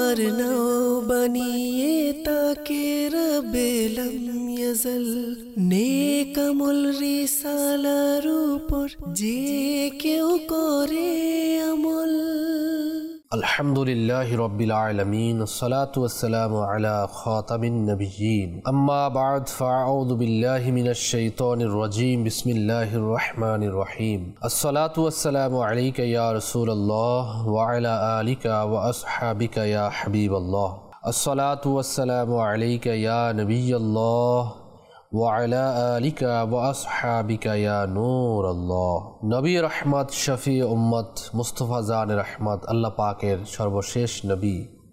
তোমার নাও বানিয়ে তাকে রবে লম ইয়াজল নেক আমল রিসালার উপর যে কেউ করে আমল। আলহামদুলিল্লাহি রাব্বিল আলামিন আসসালাতু ওয়াসসালামু আলা খাতামিন নবিয়্যিন আম্মা বা'দ ফাআউযু বিল্লাহি মিনাশ শাইতানির রাজীম বিসমিল্লাহির রহমানির রহিম আসসালাতু ওয়াসসালামু আলাইকা ইয়া রাসূলুল্লাহ ওয়া আলা আলিকা ওয়া আসহাবিকা ইয়া হাবিবাল্লাহ আসসালাতু ওয়াসসালামু আলাইকা ইয়া নবিয়্যাল্লাহ ওয়া আলা আলিকা ওয়া আসহাবিকা ইয়া নূরাল্লাহ। নবী রহমত শফি উম্মত মুস্তফা জান রহমত আল্লাহ পাকের সর্বশেষ নবী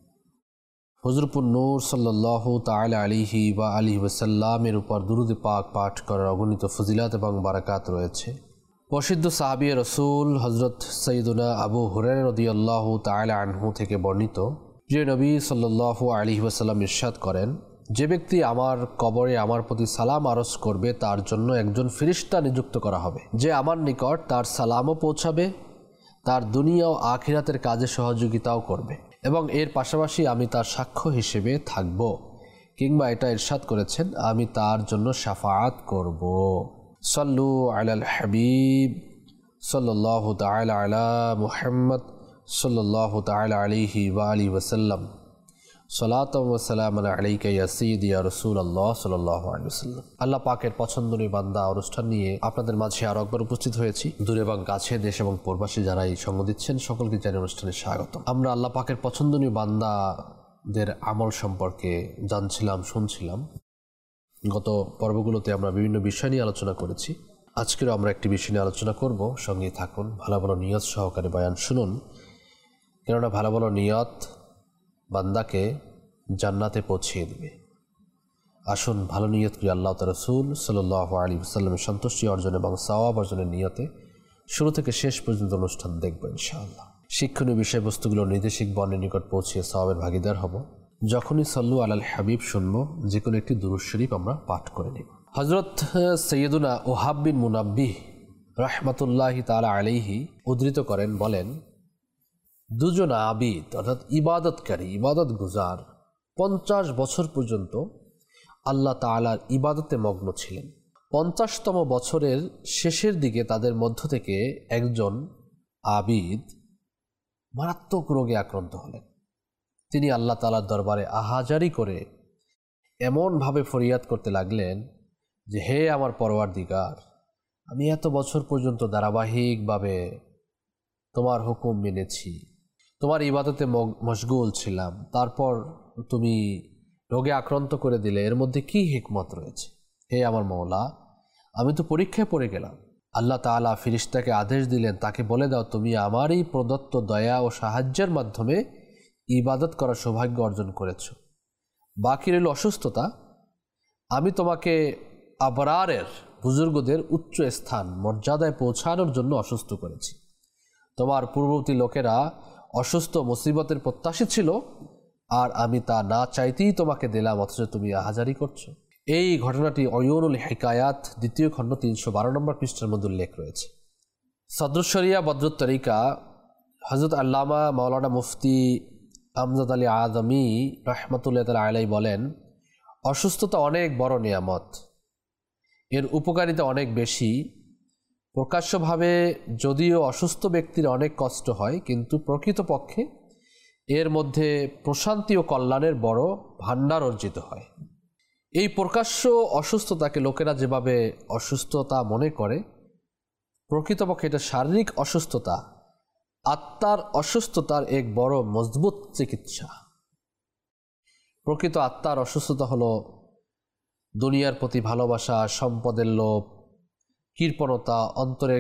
হুজুরপুর নূর সাল্লাল্লাহু তাআলা আলাইহি ওয়া আলিহি ওয়াসাল্লামের উপর দুরূদ পাক পাঠ করার অগণিত ফজিলত এবং বারাকাত রয়েছে। প্রসিদ্ধ সাহাবী রাসূল হযরত সাইয়্যিদুনা আবু হুরায়রা রাদিয়াল্লাহু তাআলা আনহু থেকে বর্ণিত, প্রিয় নবী সাল্লাল্লাহু আলাইহি ওয়াসাল্লাম ইরশাদ করেন, যে ব্যক্তি আমার কবরে আমার প্রতি সালাম আরজ করবে তার জন্য একজন ফেরেশতা নিযুক্ত করা হবে, যে আমার নিকট তার সালামও পৌঁছাবে, তার দুনিয়া ও আখিরাতের কাজে সহযোগিতাও করবে এবং এর পাশাপাশি আমি তার সাক্ষ্য হিসেবে থাকব, কিংবা এটা ইরশাদ করেছেন আমি তার জন্য শাফাআত করব। সাল্লু আলাল হাবিব সাল্লাল্লাহু তাআলা আলা মুহাম্মদ সাল্লাল্লাহু তাআলা আলাইহি ওয়া আলিহি ওয়াসাল্লাম সালাতাম ওয়া সালামান আলাইকা ইয়া সাইয়্যিদি ইয়া রাসূলুল্লাহ সাল্লাল্লাহু আলাইহি ওয়াসাল্লাম। আল্লাহ পাকের পছন্দনীয় বান্দা অনুষ্ঠান নিয়ে আপনাদের মাঝে আরো একবার উপস্থিত হয়েছি। দূরে এবং কাছে, দেশ এবং প্রবাসী যারা এই সঙ্গ দিচ্ছেন সকলকে জানাই অনুষ্ঠানে স্বাগতম। আমরা আল্লাহ পাকের পছন্দনীয় বান্দাদের আমল সম্পর্কে জানছিলাম, শুনছিলাম। গত পর্বগুলোতে আমরা বিভিন্ন বিষয় নিয়ে আলোচনা করেছি। আজকেও আমরা একটি বিষয় নিয়ে আলোচনা করব, সঙ্গে থাকুন, ভালো ভালো নিয়ত সহকারে বয়ান শুনুন, কেননা ভালো ভালো নিয়ত বান্দাকে জান্নাতে পৌঁছিয়ে দেবে। আসুন ভালো নিয়ত করি আল্লাহ তাআলা রাসূল সাল্লাল্লাহু আলাইহি ওয়াসাল্লামের সন্তুষ্টি অর্জন এবং সওয়াব অর্জনের নিয়তে শুরু থেকে শেষ পর্যন্ত অনুষ্ঠান দেখব ইনশাআল্লাহ। শিক্ষণীয় বিষয়বস্তুগুলো নির্দেশিক বর্ণের নিকট পৌঁছিয়ে সওয়াবের ভাগীদার হব। যখনই সাল্লু আলাল হাবিব শুনবো, যে কোনো একটি দুরূদ শরীফ আমরা পাঠ করে নিব। হযরত সাইয়্যিদুনা ওহাব বিন মুনাব্বিহ রাহমাতুল্লাহি তাআলা আলাইহি উদ্ধৃত করেন, বলেন, দুজন আবিদ অর্থাৎ ইবাদতকারী, ইবাদত গুজার 50 বছর পর্যন্ত আল্লাহ তাআলার ইবাদতে মগ্ন ছিলেন। 50তম বছরের শেষের দিকে তাদের মধ্য থেকে একজন আবিদ মারাত্মক রোগে আক্রান্ত হলেন। তিনি আল্লাহ তাআলার দরবারে আহাজারি করে এমনভাবে ফরিয়াদ করতে লাগলেন যে, হে আমার পরওয়ারদিগার, আমি এত বছর পর্যন্ত ধারাবাহিকভাবে তোমার হুকুম মেনেছি, তোমার ইবাদতে মশগুল ছিলাম, তারপর তুমি রোগে আক্রান্ত করে দিলে, এর মধ্যে কি হিকমত রয়েছে? হে আমার মওলা, আমি তো পরীক্ষায় পড়ে গেলাম। আল্লাহ তাআলা ফেরেশতাকে আদেশ দিলেন, তাকে বলে দাও তুমি আমারই প্রদত্ত দয়া ও সাহায্যের মাধ্যমে ইবাদত করার সৌভাগ্য অর্জন করেছ। বাকি রইল অসুস্থতা। আমি তোমাকে আবরারের, বুজুর্গদের উচ্চ স্থান মর্যাদায় পৌঁছানোর জন্য অসুস্থ করেছি। তোমার পূর্ববর্তী লোকেরা অসুস্থ মুসিবতের প্রত্যাশী ছিল, আর আমি তা না চাইতেই তোমাকে দিলাম, অথচ তুমি আহাজারি করছো। এই ঘটনাটি অয়ুনুল হিকায়াত 2য় খণ্ড 312 নম্বর পৃষ্ঠার মধ্যে উল্লেখ রয়েছে। সদরুস শরিয়া বদরুত তরিকা হযরত আল্লামা মাওলানা মুফতি আমজাদ আলী আজমি রাহমাতুল্লাহি তাআলা আলাইহি বলেন, অসুস্থতা অনেক বড় নিয়ামত, এর উপকারিতা অনেক বেশি। প্রকাশ্যভাবে যদিও অসুস্থ ব্যক্তির অনেক কষ্ট হয়, কিন্তু প্রকৃতপক্ষে এর মধ্যে প্রশান্তি ও কল্যাণের বড় ভাণ্ডার অর্জিত হয়। এই প্রকাশ্য অসুস্থতাকে লোকেরা যেভাবে অসুস্থতা মনে করে, প্রকৃতপক্ষে এটা শারীরিক অসুস্থতা, আত্মার অসুস্থতার এক বড় মজবুত চিকিৎসা। প্রকৃত আত্মার অসুস্থতা হলো দুনিয়ার প্রতি ভালোবাসা, সম্পদের লোভ, কৃপণতা, অন্তরের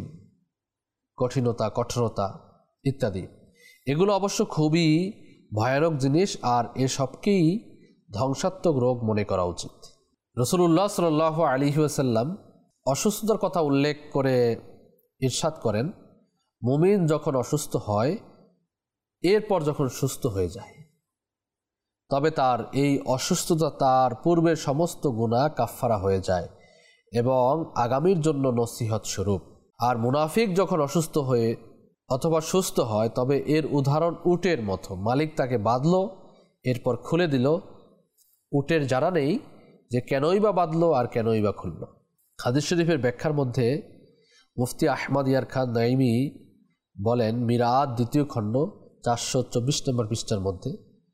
কঠিনতা, কঠোরতা ইত্যাদি। এগুলো অবশ্য খুবই ভয়ানক জিনিস, আর এসবকেই ধ্বংসাত্মক রোগ মনে করা উচিত। রাসূলুল্লাহ সাল্লাল্লাহু আলাইহি ওয়াসাল্লাম অসুস্থতার কথা উল্লেখ করে ইরশাদ করেন, মুমিন যখন অসুস্থ হয়, এরপর যখন সুস্থ হয়ে যায়, তবে তার এই অসুস্থতা তার পূর্বের সমস্ত গুনাহ কাফফারা হয়ে যায় এবং আগামীর জন্য নসিহত স্বরূপ। আর মুনাফিক যখন অসুস্থ হয়ে অথবা সুস্থ হয়, তবে এর উদাহরণ উটের মতো। মালিক তাকে বাঁধল, এরপর খুলে দিল। উটের জানা নেই যে কেনই বা বাঁধল আর কেনই বা খুলল। হাদিস শরীফের ব্যাখ্যার মধ্যে মুফতি আহমদ ইয়ার খান নাইমি বলেন, মিরাত 2য় খণ্ড 424 নম্বর পৃষ্ঠার মধ্যে,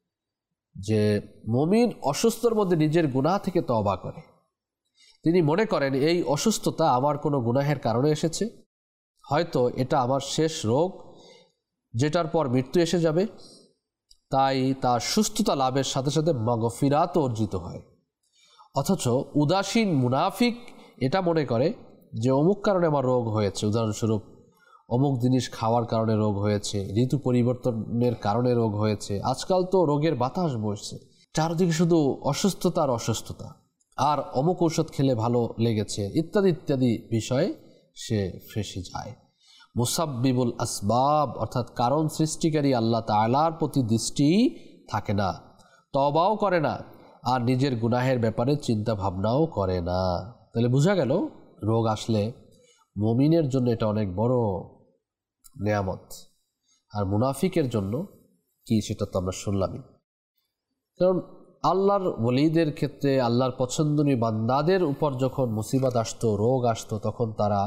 যে মুমিন অসুস্থর মধ্যে নিজের গুনাহ থেকে তওবা করে। তিনি মনে করেন এই অসুস্থতা আমার কোনো গুনাহের কারণে এসেছে, হয়তো এটা আমার শেষ রোগ যেটার পর মৃত্যু এসে যাবে, তাই তার সুস্থতা লাভের সাথে সাথে মাগফিরাত অর্জিত হয়। অথচ উদাসীন মুনাফিক এটা মনে করে যে অমুক কারণে আমার রোগ হয়েছে, উদাহরণস্বরূপ অমুক জিনিস খাওয়ার কারণে রোগ হয়েছে, ঋতু পরিবর্তনের কারণে রোগ হয়েছে, আজকাল তো রোগের বাতাস বইছে, চারদিকে শুধু অসুস্থতা আর অসুস্থতা, আর অমুক ঔষধ খেলে ভালো লেগেছে, ইত্যাদি ইত্যাদি বিষয়ে সে ফেঁসে যায়। মুসাব্বিবুল আসবাব অর্থাৎ কারণ সৃষ্টিকারী আল্লাহ তাআলার প্রতি দৃষ্টি থাকে না, তওবাও করে না, আর নিজের গুনাহের ব্যাপারে চিন্তা ভাবনাও করে না। তাহলে বোঝা গেল রোগ আসলে মুমিনের জন্য এটা অনেক বড় নেয়ামত, আর মুনাফিকের জন্য কি সেটা তো আমরা শুনলামই। কারণ আল্লাহর ওলিদের ক্ষেত্রে, আল্লাহর পছন্দনীয় বান্দাদের উপর যখন মুসিবত আসতো, রোগ আসতো, তখন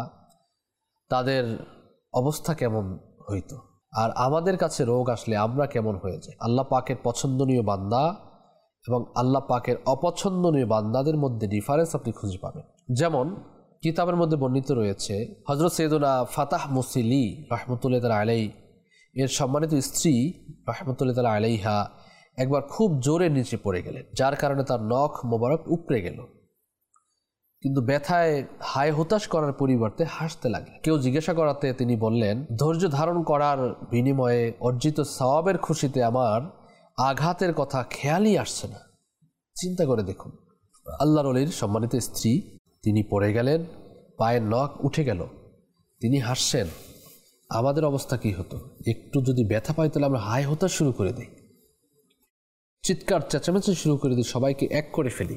তাদের অবস্থা কেমন হইতো, আর আমাদের কাছে রোগ আসলে আমরা কেমন হয়ে যাই। আল্লাহ পাকের পছন্দনীয় বান্দা এবং আল্লাহ পাকের অপছন্দনীয় বান্দাদের মধ্যে ডিফারেন্স আপনি খুঁজে পাবেন। যেমন কিতাবের মধ্যে বর্ণিত রয়েছে, হযরত সৈয়দনা ফাতাহ মুসিলি রাহমাতুল্লাহ তাআলা আলাইহি এর সম্মানিত স্ত্রী রাহমাতুল্লাহ তাআলা আলাইহা একবার খুব জোরে নিচে পড়ে গেলেন, যার কারণে তার নখ মোবারক উপড়ে গেল। কিন্তু ব্যথায় হায় হতাশ করার পরিবর্তে হাসতে লাগলেন। কেউ জিজ্ঞাসা করাতে তিনি বললেন, ধৈর্য ধারণ করার বিনিময়ে অর্জিত সওয়াবের খুশিতে আমার আঘাতের কথা খেয়ালই আসছে না। চিন্তা করে দেখুন, আল্লাহর ওলির সম্মানিত স্ত্রী, তিনি পড়ে গেলেন, পায়ের নখ উঠে গেল, তিনি হাসছেন। আমাদের অবস্থা কি হতো? একটু যদি ব্যথা পাই তাহলে আমরা হায় হতাশ শুরু করে দিই, চিৎকার চেঁচামেচি শুরু করে দিই, সবাইকে এক করে ফেলি।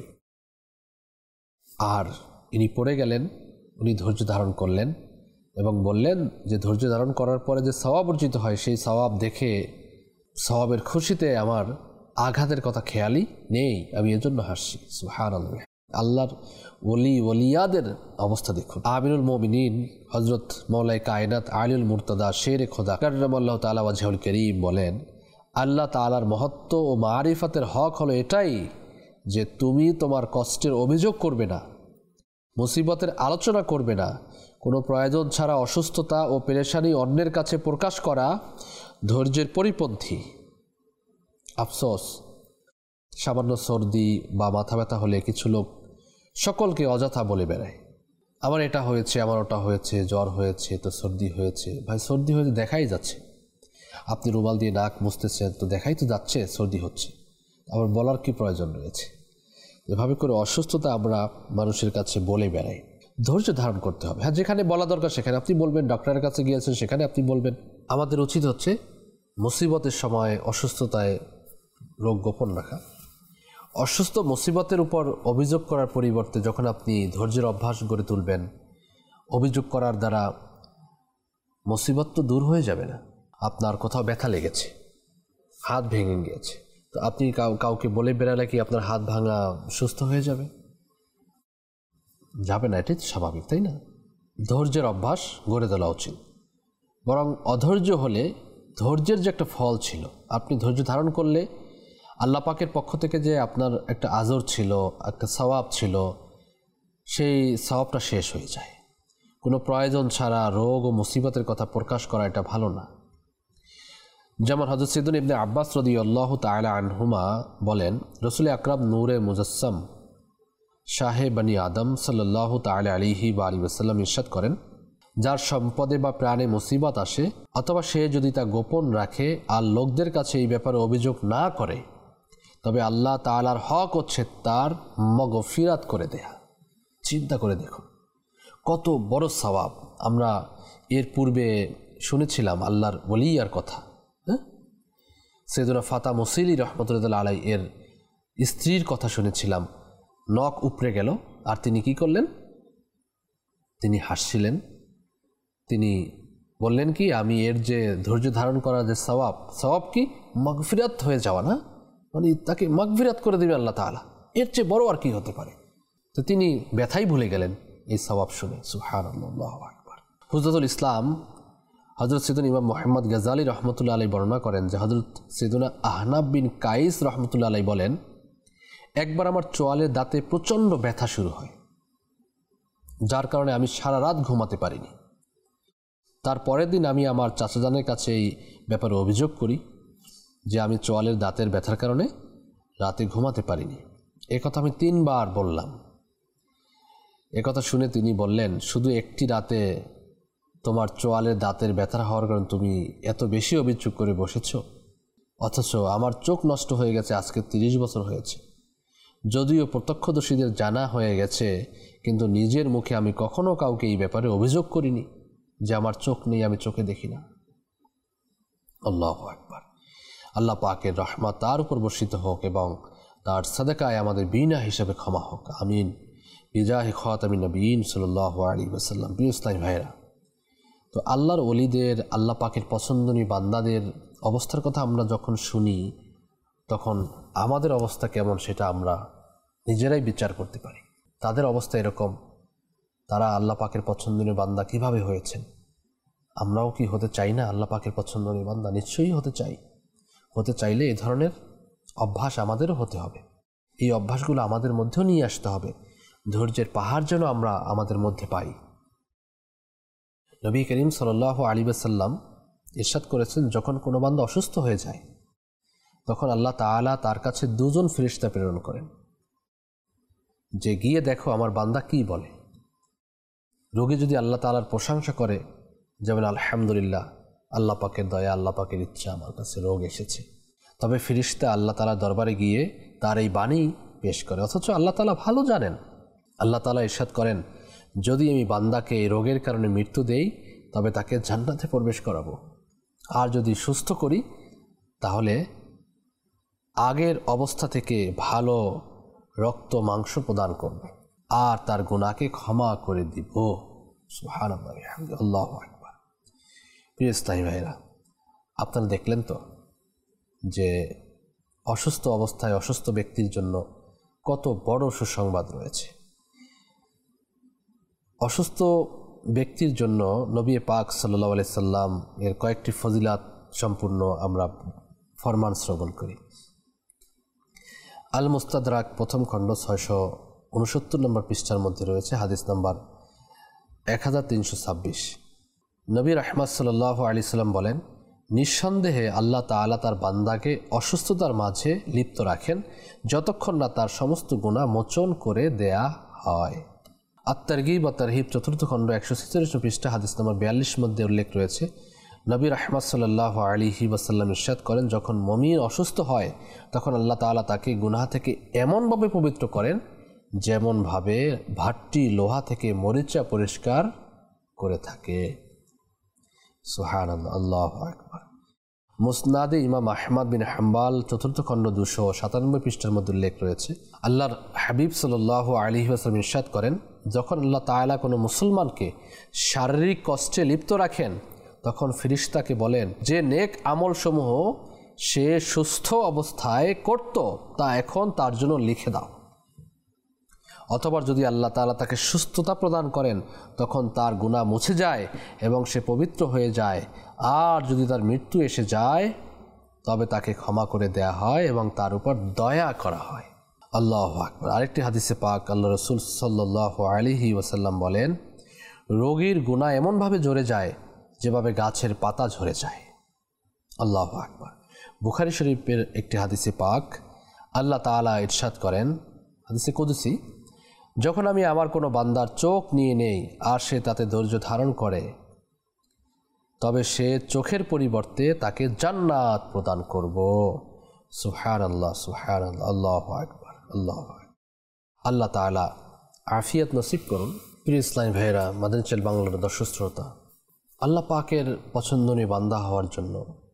আর ইনি পড়ে গেলেন, উনি ধৈর্য ধারণ করলেন এবং বললেন যে ধৈর্য ধারণ করার পরে যে সওয়াব অর্জিত হয়, সেই সওয়াব দেখে সওয়াবের খুশিতে আমার আঘাতের কথা খেয়ালই নেই, আমি এজন্য হাসছি। সুবহানাল্লাহ। আল্লাহর ওলিয়াদের অবস্থা দেখুন। আমিরুল মুমিনিন হযরত মাওলাই কায়নাত আলীউল মুর্তদা শেরে খোদা কাররামাল্লাহু তাআলা ওয়াজহুল কারীম বলেন, আল্লাহ তাআলার মহত্ব ও মারিফাতের হক হলো এটাই যে তুমি তোমার কষ্টের অভিযোগ করবে না, মুসিবতের আলোচনা করবে না, কোনো প্রয়োজন ছাড়া অসুস্থতা ও পেরেশানি অন্যের কাছে প্রকাশ করা ধৈর্যের পরিপন্থী। আফসোস, সামান্য সর্দি বা মাথা ব্যথা হলে কিছু লোক সকলকে অযথা বলে বেড়ায়, আমার এটা হয়েছে, আমার ওটা হয়েছে, জ্বর হয়েছে, তো সর্দি হয়েছে। ভাই, সর্দি হয়েছে দেখাই যাচ্ছে, আপনি রুমাল দিয়ে নাক মুছতেছেন তো দেখাই তো যাচ্ছে সর্দি হচ্ছে, আবার বলার কি প্রয়োজন রয়েছে? এভাবে করে অসুস্থতা আমরা মানুষের কাছে বলে বেড়াই। ধৈর্য ধারণ করতে হবে। হ্যাঁ, যেখানে বলা দরকার সেখানে আপনি বলবেন, ডক্টরের কাছে গিয়েছেন সেখানে আপনি বলবেন। আমাদের উচিত হচ্ছে মুসিবতের সময়, অসুস্থতায় রোগ গোপন রাখা। অসুস্থ মুসিবতের উপর অভিযোগ করার পরিবর্তে যখন আপনি ধৈর্যের অভ্যাস গড়ে তুলবেন, অভিযোগ করার দ্বারা মুসিবত তো দূর হয়ে যাবে না। আপনার কোথাও ব্যথা লেগেছে, হাত ভেঙে গিয়েছে, তো আপনি কাউকে বলে বেড়ালে কি আপনার হাত ভাঙা সুস্থ হয়ে যাবে? যাবে না, এটাই স্বাভাবিক, তাই না? ধৈর্যের অভ্যাস গড়ে তোলা উচিত। বরং অধৈর্য হলে ধৈর্যের যে একটা ফল ছিল, আপনি ধৈর্য ধারণ করলে আল্লাহ পাকের পক্ষ থেকে যে আপনার একটা আজর ছিল, একটা সওয়াব ছিল, সেই সওয়াবটা শেষ হয়ে যায়। কোনো প্রয়োজন ছাড়া রোগ ও মুসিবতের কথা প্রকাশ করা এটা ভালো না। যেমন হযরত সাইয়্যিদুনা ইবনে আব্বাস রাদিয়াল্লাহু তাআলা আনহুমা বলেন, রাসূল আকরাম নূরে মুজাসসাম শাহে বনি আদম সাল্লাল্লাহু তাআলা আলাইহি ওয়া আলিহি ওয়াসাল্লাম ইরশাদ করেন, যার সম্পদে বা প্রাণে মুসিবত আসে, অথবা সে যদি তা গোপন রাখে আর লোকদের কাছে এই ব্যাপারে অভিযোগ না করে, তবে আল্লাহ তাআলার হক হচ্ছে তার মাগফিরাত করে দেয়া। চিন্তা করে দেখুন কত বড় সওয়াব। আমরা এর পূর্বে শুনেছিলাম আল্লাহর ওলিয়ার কথা, সাইয়্যিদুনা ফাতা মুসিলি রাহমাতুল্লাহি আলাইহি এর স্ত্রীর কথা শুনেছিলাম। নখ উপড়ে গেল আর তিনি কি করলেন? তিনি হাসছিলেন, তিনি বললেন কি, আমি এর যে ধৈর্য ধারণ করার যে সওয়াব কি, মাগফিরাত হয়ে যাওয়া না, মানে তাকে মাগফিরাত করে দেবে আল্লাহ তাআলা, এর চেয়ে বড় আর কি হতে পারে। তো তিনি ব্যথাই ভুলে গেলেন এই সওয়াব শুনে। সুবহানাল্লাহ, আল্লাহু আকবার। হুজরতুল ইসলাম হযরত সৈয়দনা ইমাম মুহাম্মদ গাজ্জালী রহমতুল্লাহ আলাইহি বর্ণনা করেন যে হযরত সৈয়দনা আহনাব বিন কাইস রহমতুল্লাহ আলাইহি বলেন, একবার আমার চোয়ালের দাঁতে প্রচণ্ড ব্যথা শুরু হয়, যার কারণে আমি সারা রাত ঘুমাতে পারিনি। তার পরের দিন আমি আমার চাচাজানের কাছে এই ব্যাপারে অভিযোগ করি যে আমি চোয়ালের দাঁতের ব্যথার কারণে রাতে ঘুমাতে পারিনি। কথা আমি 3 বার বললাম। কথা শুনে তিনি বললেন, শুধু একটি রাতে তোমার চোয়ালের দাঁতের ব্যথা হওয়ার কারণে তুমি এত বেশি অভিযোগ করে বসেছ, অথচ আমার চোখ নষ্ট হয়ে গেছে আজকে 30 বছর হয়েছে। যদিও প্রত্যক্ষদর্শীদের জানা হয়ে গেছে, কিন্তু নিজের মুখে আমি কখনো কাউকে এই ব্যাপারে অভিযোগ করিনি যে আমার চোখ নেই, আমি চোখে দেখি না। আল্লাহু আকবার। আল্লাহ পাকের রহমত তার উপর বর্ষিত হোক এবং তার সাদাকায় আমাদের বিনা হিসাবে ক্ষমা হোক, আমিন। বিজাহি খাতামিন নবিয়্যিন সাল্লাল্লাহু আলাইহি ওয়াসাল্লাম। প্রিয় ইসলামী ভাইরা, তো আল্লাহর ওলিদের, আল্লাহ পাকের পছন্দনীয় বান্দাদের অবস্থার কথা আমরা যখন শুনি, তখন আমাদের অবস্থা কেমন সেটা আমরা নিজেরাই বিচার করতে পারি। তাদের অবস্থা এরকম, তারা আল্লাহ পাকের পছন্দনীয় বান্দা কিভাবে হয়েছেন। আমরাও কি হতে চাই না আল্লাহ পাকের পছন্দনীয় বান্দা? নিশ্চয়ই হতে চাই। হতে চাইলে এ ধরনের অভ্যাস আমাদেরও হতে হবে। এই অভ্যাসগুলো আমাদের মধ্যেও নিয়ে আসতে হবে। ধৈর্যের পাহাড় যেন আমরা আমাদের মধ্যে পাই। নবী করিম সাল্লাল্লাহু আলাইহি ওয়াসাল্লাম ইরশাদ করেছেন, যখন কোনো বান্দা অসুস্থ হয়ে যায় তখন আল্লাহ তাআলা তার কাছে 2 জন ফেরেশতা প্রেরণ করেন যে গিয়ে দেখো আমার বান্দা কি বলে। রোগী যদি আল্লাহ তাআলার প্রশংসা করে, যেমন আলহামদুলিল্লাহ, আল্লাহ পাকের দয়া, আল্লাহ পাকের ইচ্ছা, আমার কাছে রোগ এসেছে, তবে ফেরেশতা আল্লাহ তাআলার দরবারে গিয়ে তার এই বাণী পেশ করে। অথচ আল্লাহ তাআলা ভালো জানেন। আল্লাহ তাআলা ইরশাদ করেন, যদি আমি বান্দাকে এই রোগের কারণে মৃত্যু দেই তবে তাকে জান্নাতে প্রবেশ করাবো, আর যদি সুস্থ করি তাহলে আগের অবস্থা থেকে ভালো রক্ত মাংস প্রদান করব আর তার গুনাহকে ক্ষমা করে দিব। সুবহানাল্লাহ, আল্লাহু আকবার। প্রিয় ইসলামী ভাইরা, আপনারা দেখলেন তো যে অসুস্থ অবস্থায় অসুস্থ ব্যক্তির জন্য কত বড় সুসংবাদ রয়েছে। অসুস্থ ব্যক্তির জন্য নবী পাক সাল্লাল্লাহু আলাইহি সাল্লাম এর কয়েকটি ফজিলাত সম্পূর্ণ আমরা ফরমান শ্রবণ করি। আল মুস্তাদরাক প্রথম খণ্ড 669 নম্বর পৃষ্ঠার মধ্যে রয়েছে হাদিস নাম্বার 1326। নবী রাহমাত সাল্লাল্লাহু আলাইহি সাল্লাম বলেন, নিঃসন্দেহে আল্লাহ তাআলা তার বান্দাকে অসুস্থতার মাঝে লিপ্ত রাখেন যতক্ষণ না তার সমস্ত গুনাহ মোচন করে দেয়া হয়। আত-তারগীব ওয়া তারহিব চতুর্থ খণ্ড 146 পৃষ্ঠা হাদিস নম্বর 42 মধ্যে উল্লেখ রয়েছে, নবী রাহমাত সাল্লাল্লাহু আলাইহি ওয়াসাল্লাম ইরশাদ করেন, যখন মুমিন অসুস্থ হয় তখন আল্লাহ তাআলা তাকে গুনাহ থেকে এমনভাবে পবিত্র করেন যেমনভাবে ভাট্টি লোহা থেকে মরিচা পরিষ্কার করে থাকে। সুবহানাল্লাহ, আল্লাহু আকবার। মুসনাদে ইমাম আহমদ বিন হাম্বাল চতুর্থ খণ্ড 297 পৃষ্ঠার মধ্যে উল্লেখ রয়েছে, আল্লাহর হাবিব সাল্লাল্লাহু আলাইহি ওয়াসাল্লাম ইরশাদ করেন, যখন আল্লাহ তাআলা কোনো মুসলমানকে শারীরিক কষ্টে লিপ্ত রাখেন তখন ফেরেশতাকে বলেন যে নেক আমলসমূহ সে সুস্থ অবস্থায় করত তা এখন তার জন্য লিখে দাও। অথবা যদি আল্লাহ তাআলা তাকে সুস্থতা প্রদান করেন তখন তার গুনাহ মুছে যায় এবং সে পবিত্র হয়ে যায়, আর যদি তার মৃত্যু এসে যায় তবে তাকে ক্ষমা করে দেয়া হয় এবং তার উপর দয়া করা হয়। আল্লাহু আকবার। আরেকটি হাদিসে পাক আল্লাহ রাসূল সাল্লাল্লাহু আলাইহি ওয়াসাল্লাম বলেন, রোগীর গুনাহ এমনভাবে ঝরে যায় যেভাবে গাছের পাতা ঝরে যায়। আল্লাহু আকবার। বুখারী শরীফের একটি হাদিসে পাক আল্লাহ তাআলা ইরশাদ করেন, হাদিসে কুদসি, যখন আমি আমার কোনো বান্দার চোখ নিয়ে নেই আর সে তাতে ধৈর্য ধারণ করে তবে সে চোখের পরিবর্তে তাকে জান্নাত প্রদান করব। সুবহানাল্লাহ, সুবহানাল্লাহ, আল্লাহু আকবার, আল্লাহু আকবার। আল্লাহ তাআলা আফিয়ত নসিব করুন। প্রিয় ইসলামী ভাইয়েরা, মাদানী চ্যানেল বাংলার দর্শক শ্রোতা, আল্লাহ পাকের পছন্দনীয় বান্দা হওয়ার জন্য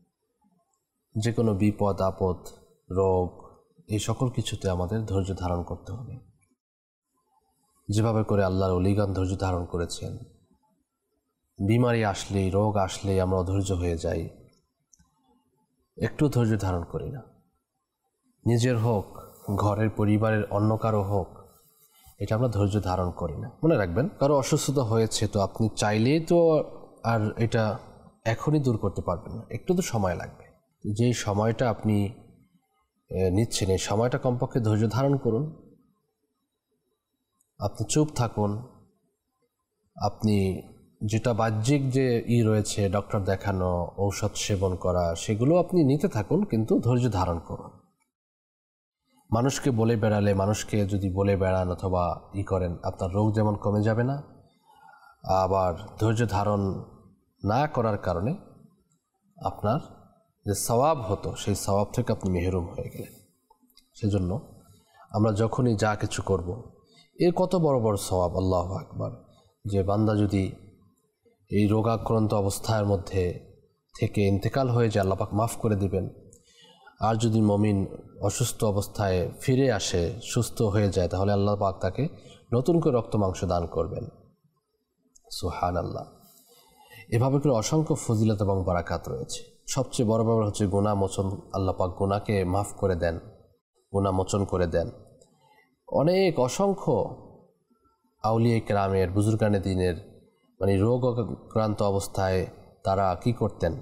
যে কোনো বিপদ আপদ, রোগ, এই সকল কিছুতে আমাদের ধৈর্য ধারণ করতে হবে। যেভাবে করে আল্লাহর ওলিগান ধৈর্য ধারণ করেছেন, বিমারি আসলেই, রোগ আসলেই আমরা অধৈর্য হয়ে যাই, একটু ধৈর্য ধারণ করি না। নিজের হোক, ঘরের পরিবারের অন্য কারো হোক, এটা আমরা ধৈর্য ধারণ করি না। মনে রাখবেন, কারো অসুস্থতা হয়েছে তো আপনি চাইলেই তো আর এটা এখনই দূর করতে পারবেন না, একটু তো সময় লাগবে। যেই সময়টা আপনি নিচ্ছেন, এই সময়টা কমপক্ষে ধৈর্য ধারণ করুন। আপনি চুপ থাকুন। আপনি যেটা বাহ্যিক যে রয়েছে, ডক্টর দেখানো, ঔষধ সেবন করা, সেগুলো আপনি নিতে থাকুন, কিন্তু ধৈর্য ধারণ করুন। মানুষকে বলে বেড়ালে, মানুষকে যদি বলে বেড়ান অথবা করেন, আপনার রোগ যেমন কমে যাবে না, আবার ধৈর্য ধারণ না করার কারণে আপনার যে সওয়াব হতো, সেই সওয়াব থেকে আপনি মেহরুম হয়ে গেলেন। সেজন্য আমরা যখনই যা কিছু করব, এর কত বড় বড় সওয়াব, আল্লাহু আকবার। যে বান্দা যদি এই রোগাক্রান্ত অবস্থার মধ্যে থেকে ইন্তেকাল হয়ে যায়, আল্লাহ পাক মাফ করে দিবেন। আর যদি মুমিন অসুস্থ অবস্থায় ফিরে আসে, সুস্থ হয়ে যায়, তাহলে আল্লাহ পাক তাকে নতুন করে রক্ত মাংস দান করবেন। সুবহানাল্লাহ। এভাবে করে অসংখ্য ফজিলত এবং বারাকাত রয়েছে। সবচেয়ে বড় ব্যাপার হচ্ছে গুনাহ মোচন। আল্লাহ পাক গুনাহকে মাফ করে দেন, গুনাহ মোচন করে দেন। অনেক অসংখ্য আউলিয়া কেরামের, বুজুর্গানে দিনের, মানে রোগাক্রান্ত অবস্থায় তারা কি করতেন,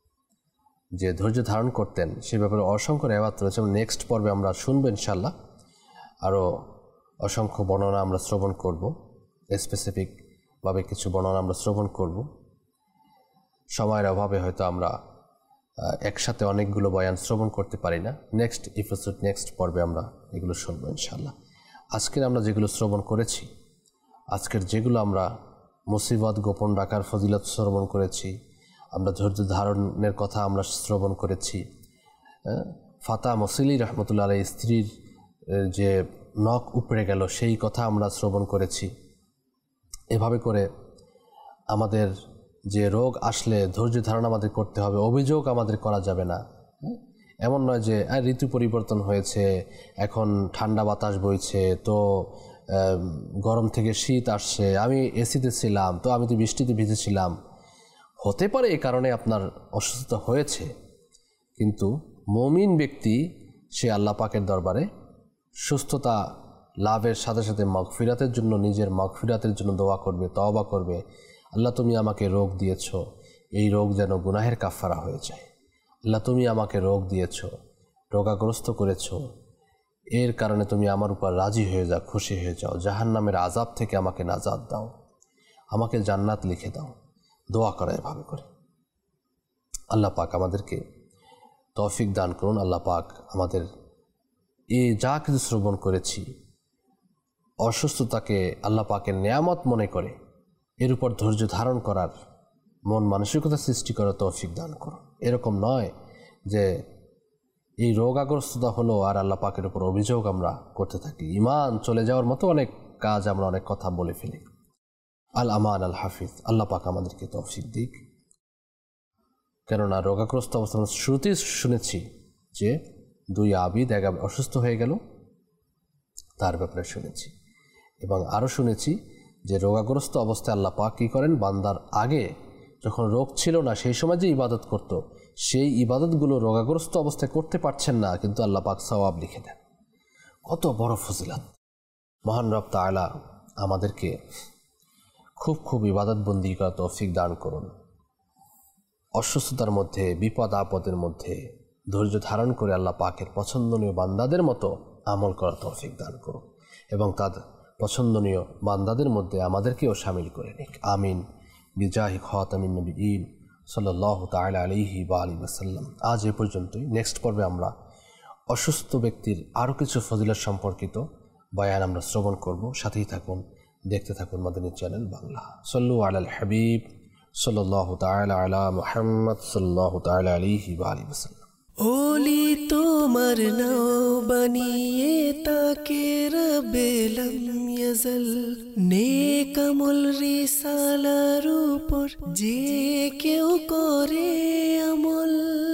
যে ধৈর্য ধারণ করতেন, সে ব্যাপারে অসংখ্য রেওয়াত রয়েছে। নেক্সট পর্বে আমরা শুনবো ইনশাল্লাহ। আরও অসংখ্য বর্ণনা আমরা শ্রবণ করব, স্পেসিফিকভাবে কিছু বর্ণনা আমরা শ্রবণ করব। সময়ের অভাবে হয়তো আমরা একসাথে অনেকগুলো বয়ান শ্রবণ করতে পারি না। নেক্সট এপিসোড, নেক্সট পর্বে আমরা এগুলো শুনবো ইনশাল্লাহ। আজকের আমরা যেগুলো শ্রবণ করেছি, আজকের যেগুলো আমরা মুসিবত গোপন রাখার ফজিলত শ্রবণ করেছি, আমরা ধৈর্য ধারণের কথা আমরা শ্রবণ করেছি, ফাতা মসিলি রহমতুল্লাহ আলাইহির স্ত্রীর যে নখ উপড়ে গেল সেই কথা আমরা শ্রবণ করেছি। এভাবে করে আমাদের যে রোগ আসলে ধৈর্য ধারণ আমাদের করতে হবে, অভিযোগ আমাদের করা যাবে না। এমন নয় যে ঋতু পরিবর্তন হয়েছে, এখন ঠান্ডা বাতাস বইছে, তো গরম থেকে শীত আসছে, আমি এসিতে ছিলাম, তো আমি তো বৃষ্টিতে ভিজেছিলাম। হতে পারে এই কারণে আপনার অসুস্থতা হয়েছে, কিন্তু মুমিন ব্যক্তি সে আল্লাহ পাকের দরবারে সুস্থতা লাভের সাথে সাথে মাগফিরাতের জন্য, নিজের মাগফিরাতের জন্য দোয়া করবে, তওবা করবে। আল্লাহ, তুমি আমাকে রোগ দিয়েছ, এই রোগ যেন গুনাহের কাফারা হয়ে যায়। আল্লাহ, তুমি আমাকে রোগ দিয়েছ, রোগাগ্রস্ত করেছ, এর কারণে তুমি আমার উপর রাজি হয়ে যাও, খুশি হয়ে যাও। জাহান্নামের আযাব থেকে আমাকে নাজাত দাও, আমাকে জান্নাত লিখে দাও। দোয়া করা এভাবে করে। আল্লাহ পাক আমাদেরকে তৌফিক দান করুন। আল্লাহ পাক আমাদের এই যা কিছু শ্রবণ করেছি, অসুস্থতাকে আল্লাহ পাকের নেয়ামত মনে করে এর উপর ধৈর্য ধারণ করার মন মানসিকতা সৃষ্টি করার তৌফিক দান করুন। এরকম নয় যে এই রোগাগ্রস্ততা হলো আর আল্লাহ পাকের উপর অভিযোগ আমরা করতে থাকি। ঈমান চলে যাওয়ার মতো অনেক কাজ, আমরা অনেক কথা বলে ফেলি। আল আমান আল হাফিজ। আল্লাহ পাক আমাদেরকে তৌফিক দিক। কেননা রোগাগ্রস্ত অবস্থা শুরুতেই শুনেছি যে দুই আবিদ, এক অসুস্থ হয়ে গেল, তার ব্যাপারে শুনেছি। এবং আরও শুনেছি যে রোগাগ্রস্ত অবস্থায় আল্লাহ পাক কী করেন, বান্দার আগে যখন রোগ ছিল না সেই সময় যে ইবাদত করত, সেই ইবাদতগুলো রোগাগ্রস্ত অবস্থায় করতে পারছেন না, কিন্তু আল্লাহ পাক সওয়াব লিখে দেন। কত বড় ফজিলত! মহান রব তাআলা আমাদেরকে খুব ইবাদত বন্দি করা তৌফিক দান করুন। অসুস্থতার মধ্যে, বিপদ আপদের মধ্যে ধৈর্য ধারণ করে আল্লাহ পাকের পছন্দনীয় বান্দাদের মতো আমল করার তৌফিক দান করুন, এবং তাদের পছন্দনীয় বান্দাদের মধ্যে আমাদেরকেও শামিল করে নিক। আমিন বিজাহি খাতামিন নবিয়্যিন সাল্লাল্লাহু তাআলা আলাইহি ওয়া আলিহি ওয়াসাল্লাম। আজ এ পর্যন্তই। নেক্সট পর্বে আমরা অসুস্থ ব্যক্তির আরও কিছু ফজিলত সম্পর্কিত বয়ান আমরা শ্রবণ করব। সাথেই থাকুন, দেখতে থাকুন মাদানী চ্যানেল বাংলা। সাল্লু আলাল হাবিব সাল্লাল্লাহু তাআলা আলা মুহাম্মদ সাল্লাল্লাহু তাআলা আলাইহি ওয়া আলিহি ওয়াসাল্লাম। ওলি তোমার নাও বানিয়ে তাকে রবেলম ইয়াজল, নেক আমল রিসালার উপর যে কেউ করে আমল।